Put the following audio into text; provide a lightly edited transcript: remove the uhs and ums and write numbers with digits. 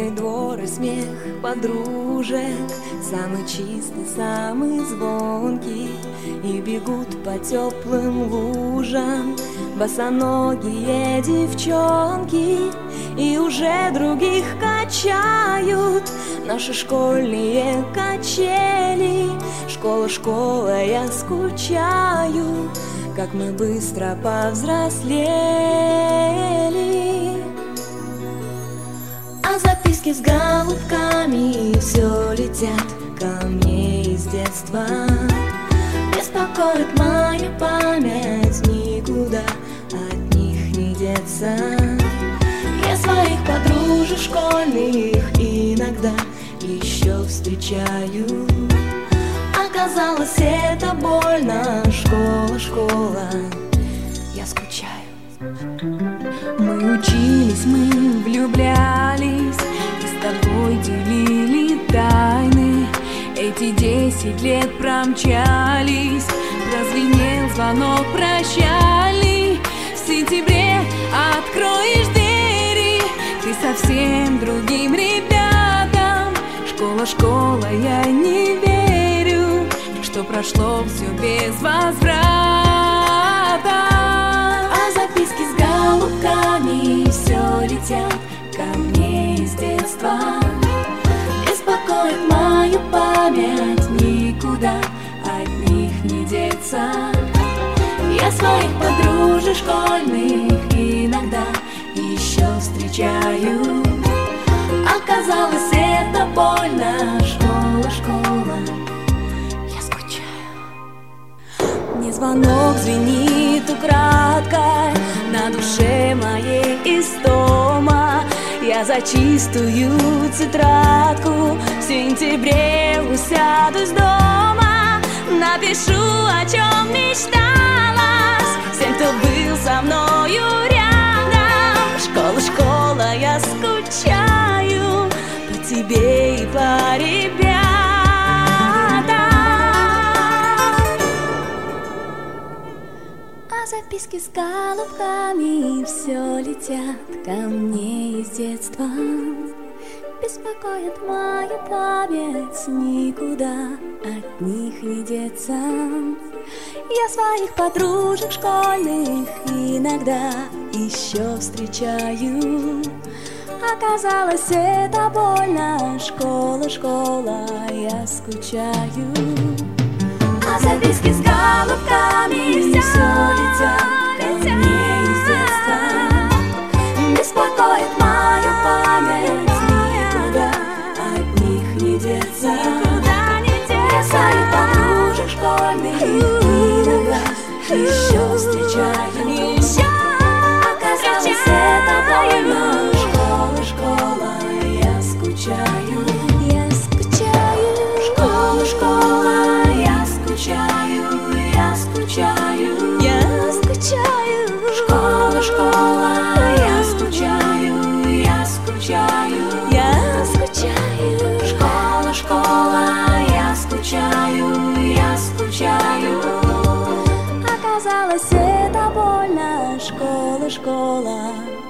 Школьный двор и смех подружек, самый чистый, самый звонкий. И бегут по теплым лужам босоногие девчонки, и уже других качают наши школьные качели. Школа, школа, я скучаю, как мы быстро повзрослели. А записки с голубками все летят ко мне из детства. Беспокоит моя память, никуда от них не деться. Я своих подружек школьных иногда еще встречаю. Оказалось, это больно. Школа, школа, я скучаю. Мы учились, мы влюблялись, и с тобой делили тайны. Эти 10 лет промчались, прозвенел звонок прощальный. В сентябре откроешь двери ты совсем другим ребятам. Школа, школа, я не верю, что прошло все без возврата. А записки с голубками все летят ко мне из детства. Беспокоит мою память, никуда от них не деться. Я своих подружек школьных иногда еще встречаю. Оказалось, это больно. Школа, школа, я скучаю. Мне звонок звенит украдкой, на душе моей истома. Я за чистую тетрадку в сентябре усядусь дома. Напишу, о чем мечталась всем, кто был со мною рядом. Школа, школа, я скучаю по тебе и по ребятам. А записки с голубками все летят ко мне из детства. Беспокоит мою память, никуда от них не деться. Я своих подружек школьных иногда еще встречаю. Оказалось, это больно. Школа, школа, я скучаю. А записки с голубками все летят ко мне из детства. Беспокоит мою память, никуда от них не деться. Я своих подружек школьных иногда еще встречаю. Оказалось, это больно. Школа, школа, я скучаю. Я скучаю. Школа, школа, я скучаю. Я скучаю. Я скучаю. Школа, школа, я скучаю. Я скучаю. Я скучаю. Школа, школа, я скучаю. Я скучаю. Оказалось, это больно. Школа, школа.